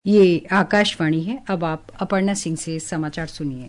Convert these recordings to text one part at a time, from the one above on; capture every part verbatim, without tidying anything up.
ये आकाशवाणी है। अब आप अपर्णा सिंह से समाचार सुनिए।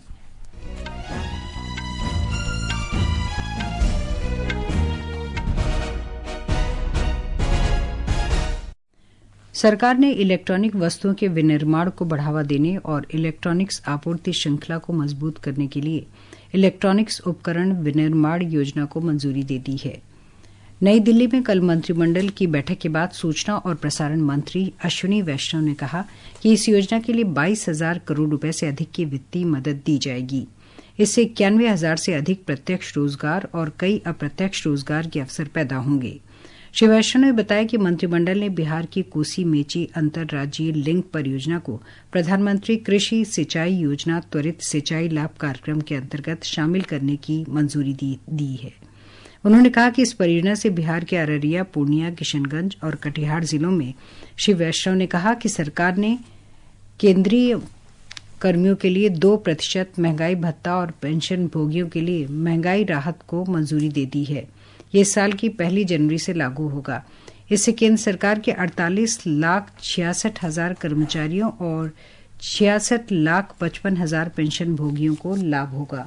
सरकार ने इलेक्ट्रॉनिक वस्तुओं के विनिर्माण को बढ़ावा देने और इलेक्ट्रॉनिक्स आपूर्ति श्रृंखला को मजबूत करने के लिए इलेक्ट्रॉनिक्स उपकरण विनिर्माण योजना को मंजूरी दे दी है। नई दिल्ली में कल मंत्रिमंडल की बैठक के बाद सूचना और प्रसारण मंत्री अश्विनी वैष्णव ने कहा कि इस योजना के लिए बाईस हजार करोड़ रुपए से अधिक की वित्तीय मदद दी जाएगी। इससे इक्यानवे हजार से अधिक प्रत्यक्ष रोजगार और कई अप्रत्यक्ष रोजगार के अवसर पैदा होंगे। श्री वैष्णव ने बताया कि मंत्रिमंडल ने बिहार की कोसी मेची अंतर्राज्यीय लिंक परियोजना को प्रधानमंत्री कृषि सिंचाई योजना त्वरित सिंचाई लाभ कार्यक्रम के अंतर्गत शामिल करने की मंजूरी दी, दी है। उन्होंने कहा कि इस परियोजना से बिहार के अररिया, पूर्णिया, किशनगंज और कटिहार जिलों में श्री वैष्णव ने कहा कि सरकार ने केंद्रीय कर्मियों के लिए दो प्रतिशत महंगाई भत्ता और पेंशन भोगियों के लिए महंगाई राहत को मंजूरी दे दी है। ये साल की पहली जनवरी से लागू होगा। इससे केंद्र सरकार के अड़तालीस लाख छियासठ हजार कर्मचारियों और छियासठ लाख पचपन हजार पेंशन भोगियों को लाभ होगा।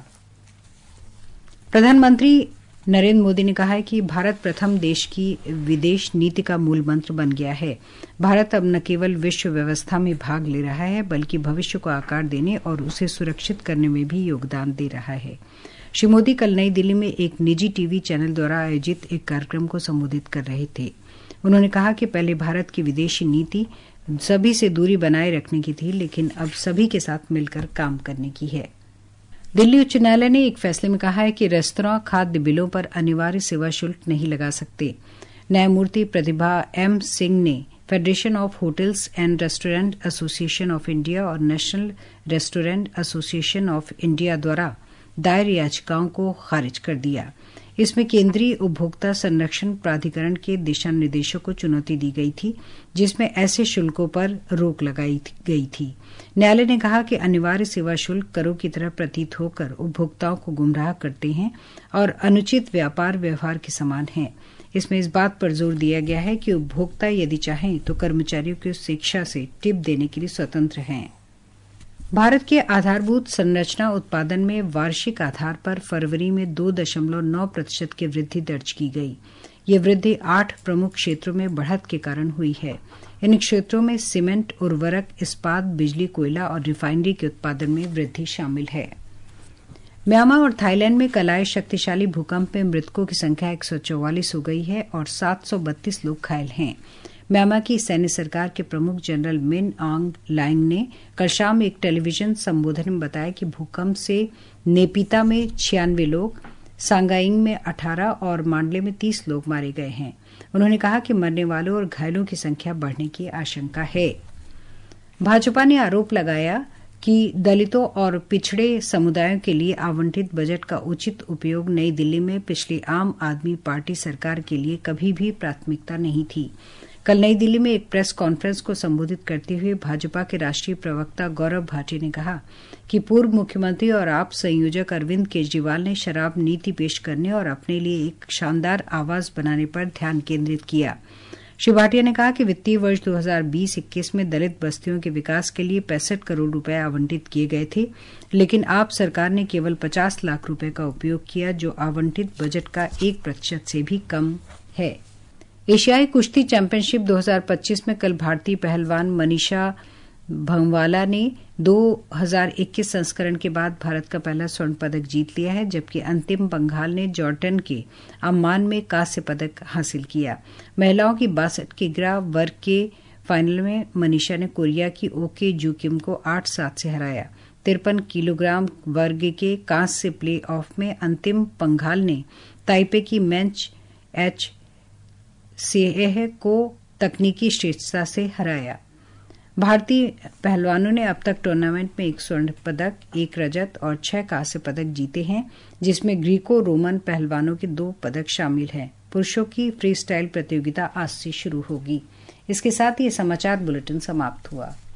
प्रधानमंत्री नरेंद्र मोदी ने कहा है कि भारत प्रथम देश की विदेश नीति का मूल मंत्र बन गया है। भारत अब न केवल विश्व व्यवस्था में भाग ले रहा है, बल्कि भविष्य को आकार देने और उसे सुरक्षित करने में भी योगदान दे रहा है। श्री मोदी कल नई दिल्ली में एक निजी टीवी चैनल द्वारा आयोजित एक कार्यक्रम को संबोधित कर रहे थे। उन्होंने कहा कि पहले भारत की विदेशी नीति सभी से दूरी बनाए रखने की थी, लेकिन अब सभी के साथ मिलकर काम करने की है। दिल्ली उच्च न्यायालय ने एक फैसले में कहा है कि रेस्तरां खाद्य बिलों पर अनिवार्य सेवा शुल्क नहीं लगा सकते। न्यायमूर्ति प्रतिभा एम सिंह ने federation of hotels and restaurant association of India और national restaurant association of India द्वारा दायर याचिकाओं को खारिज कर दिया। इसमें केंद्रीय उपभोक्ता संरक्षण प्राधिकरण के दिशा निर्देशों को चुनौती दी गई थी, जिसमें ऐसे शुल्कों पर रोक लगाई गई थी। न्यायालय ने कहा कि अनिवार्य सेवा शुल्क करों की तरह प्रतीत होकर उपभोक्ताओं को गुमराह करते हैं और अनुचित व्यापार व्यवहार के समान हैं। इसमें इस बात पर जोर दिया गया है कि उपभोक्ता यदि चाहें तो कर्मचारियों की शिक्षा से टिप देने के लिए स्वतंत्र हैं। भारत के आधारभूत संरचना उत्पादन में वार्षिक आधार पर फरवरी में दो दशमलव नौ प्रतिशत की वृद्धि दर्ज की गई। ये वृद्धि आठ प्रमुख क्षेत्रों में बढ़त के कारण हुई है। इन क्षेत्रों में सीमेंट, उर्वरक, इस्पात, बिजली, कोयला और रिफाइनरी के उत्पादन में वृद्धि शामिल है। म्यांमार और थाईलैंड में कल आए शक्तिशाली भूकंप में मृतकों की संख्या एक सौ चौवालीस हो गई है और सात सौ बत्तीस लोग घायल हैं। म्यांमार की सैन्य सरकार के प्रमुख जनरल मिन आंग लाइंग ने कल शाम एक टेलीविजन संबोधन में बताया कि भूकंप से नेपिता में छियानवे लोग, सांगाइंग में अठारह और मांडले में तीस लोग मारे गए हैं। उन्होंने कहा कि मरने वालों और घायलों की संख्या बढ़ने की आशंका है। भाजपा ने आरोप लगाया कि दलितों और पिछड़े समुदायों के लिए आवंटित बजट का उचित उपयोग नई दिल्ली में पिछली आम आदमी पार्टी सरकार के लिए कभी भी प्राथमिकता नहीं थी। कल नई दिल्ली में एक प्रेस कॉन्फ्रेंस को संबोधित करते हुए भाजपा के राष्ट्रीय प्रवक्ता गौरव भाटी ने कहा कि पूर्व मुख्यमंत्री और आप संयोजक अरविंद केजरीवाल ने शराब नीति पेश करने और अपने लिए एक शानदार आवाज बनाने पर ध्यान केंद्रित किया। श्री भाटिया ने कहा कि वित्तीय वर्ष दो हजार बीस इक्कीस में दलित बस्तियों के विकास के लिए पैंसठ करोड़ रुपए आवंटित किए गए थे, लेकिन आप सरकार ने केवल पचास लाख रुपए का उपयोग किया, जो आवंटित बजट का एक प्रतिशत से भी कम है। एशियाई कुश्ती चैंपियनशिप दो हजार पच्चीस में कल भारतीय पहलवान मनीषा भंवाला ने दो हजार इक्कीस संस्करण के बाद भारत का पहला स्वर्ण पदक जीत लिया है, जबकि अंतिम पंघाल ने जॉर्डन के अम्मान में कांस्य पदक हासिल किया। महिलाओं की बासठ किग्रा वर्ग के फाइनल में मनीषा ने कोरिया की ओके जू किम को आठ सात से हराया। तिरपन किलोग्राम वर्ग के कांस्य प्ले ऑफ में अंतिम पंघाल ने ताइपे की मेंच एच सेह को तकनीकी श्रेष्ठता से हराया। भारतीय पहलवानों ने अब तक टूर्नामेंट में एक स्वर्ण पदक, एक रजत और छह कांस्य पदक जीते हैं, जिसमें ग्रीको रोमन पहलवानों के दो पदक शामिल हैं। पुरुषों की फ्री स्टाइल प्रतियोगिता आज से शुरू होगी। इसके साथ ये समाचार बुलेटिन समाप्त हुआ।